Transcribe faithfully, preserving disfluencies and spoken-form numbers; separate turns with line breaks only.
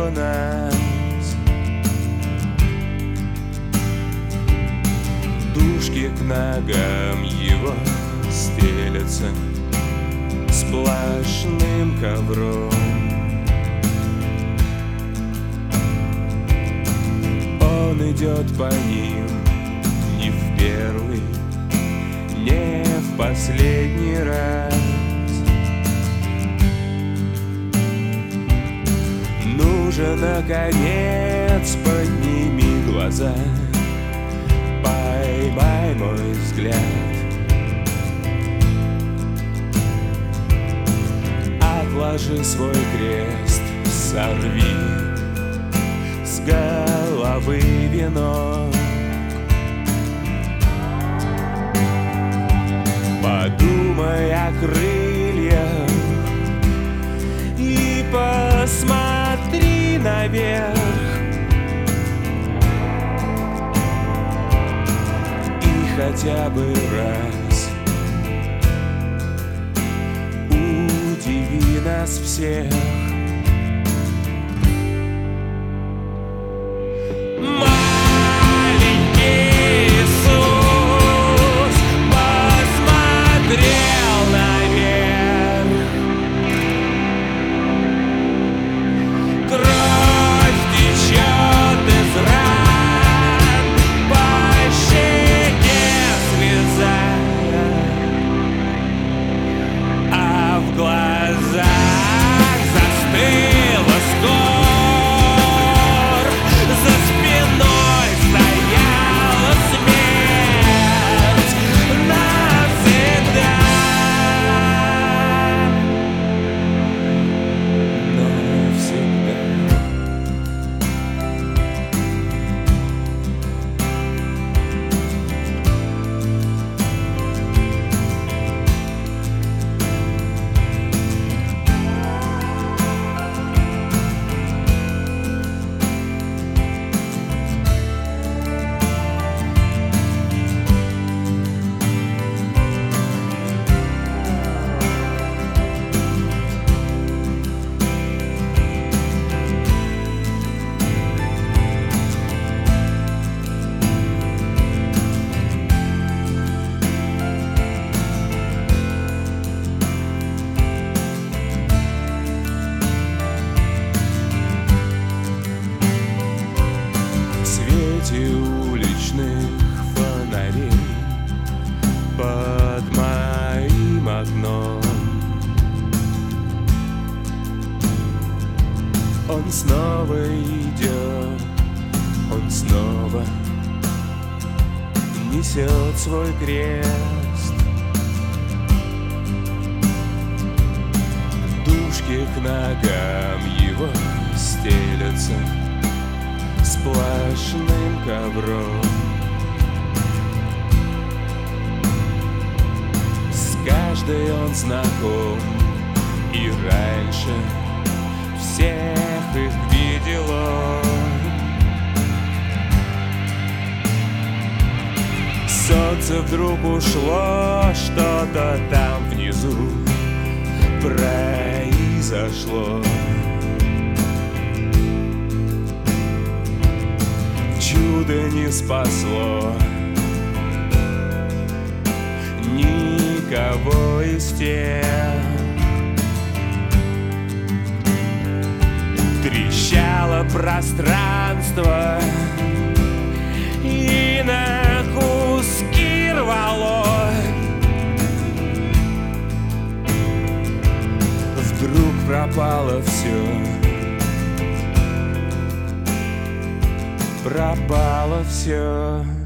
до нас. Дужки к ногам его стелятся сплошным ковром. Он идет по ним не в первый, не в последний раз. Ну же, наконец, подними глаза, поймай мой взгляд. Отложи свой крест, сорви с головы венок. Подумай о крыльях и посмотри наверх. И хотя бы раз удиви нас всех. Уличных фонарей под моим окном он снова идет, он снова несет свой крест. Дужки к ногам его стелятся сплошным ковром. С каждой он знаком, и раньше всех их видел он. Солнце вдруг ушло, что-то там внизу произошло. Чудо не спасло никого из тех. Трещало пространство и на куски рвало. Вдруг пропало все, пропало все.